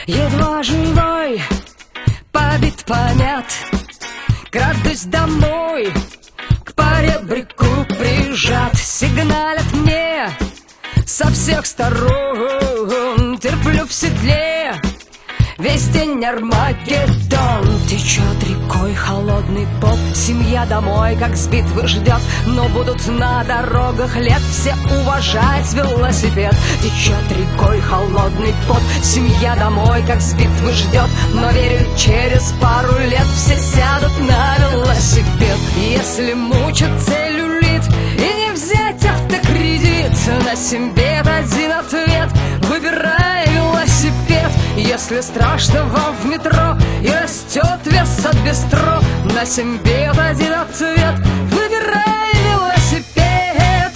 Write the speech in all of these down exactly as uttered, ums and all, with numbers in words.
Едва живой, побит, помят, крадусь домой, к поребрику прижат. Сигналят мне со всех сторон, терплю в седле весь день Армагеддон. Течет рекой холодный пот, семья домой, как с битвы ждет. Но будут на дорогах лет все уважать велосипед. Течет рекой холодный пот, семья домой, как с битвы ждет. Но верю, через пару лет все сядут на велосипед. Если мучит целлюлит и не взять автокредит, на себе один ответ: выбирай велосипед. Если страшно вам в метро и растет вес от бистро, на семь бед один ответ: выбирай велосипед.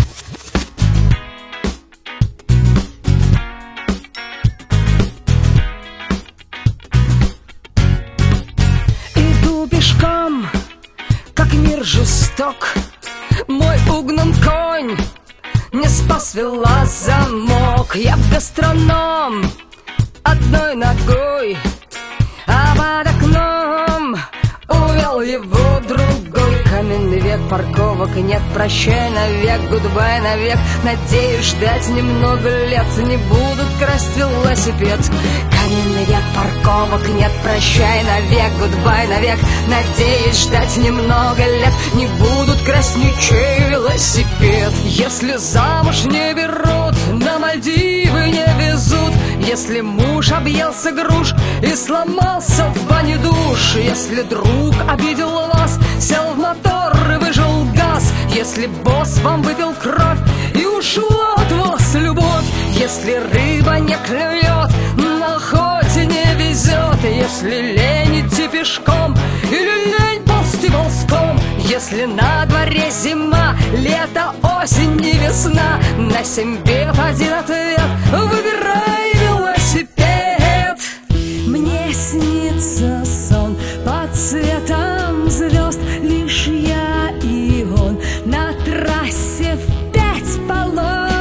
Иду пешком, как мир жесток, мой угнан конь не спас велозамок. Я гастроном одной ногой, а под окном увел его другой. Каменный век, парковок нет, прощай навек, гудбай навек. Надеюсь, ждать немного лет, не будут красть велосипед. Каменный век, парковок нет, прощай навек, гудбай навек. Надеюсь, ждать немного лет, не будут красть ничей велосипед. Если замуж не берут, на Мальдивы не везут. Если муж объелся груш и сломался в бане душ. Если друг обидел вас, сел в мотор и выжил газ. Если босс вам выпил кровь и ушла от вас любовь. Если рыба не клюет, на охоте не везет. Если лень идти пешком или лень ползти ползком. Если на дворе зима, лето, осень и весна, на семь бед один ответ: выбирай велосипед. Мне снится сон под цветом звезд, лишь я и он на трассе в пять полос,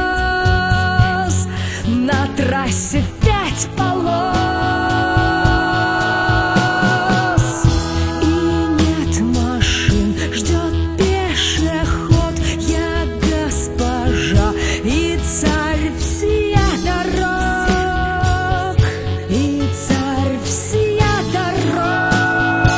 на трассе в пять полос. И нет машин, ждет пешеход. Я госпожа и царь всея дорог, и царь всея дорог.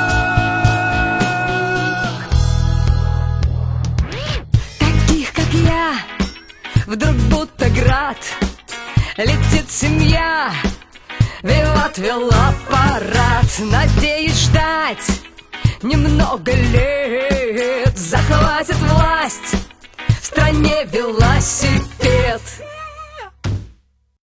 Таких, как я, вдруг будто град, летит семья, виват велопарад. Надеюсь, ждать немного лет, захватит власть в стране велосипед.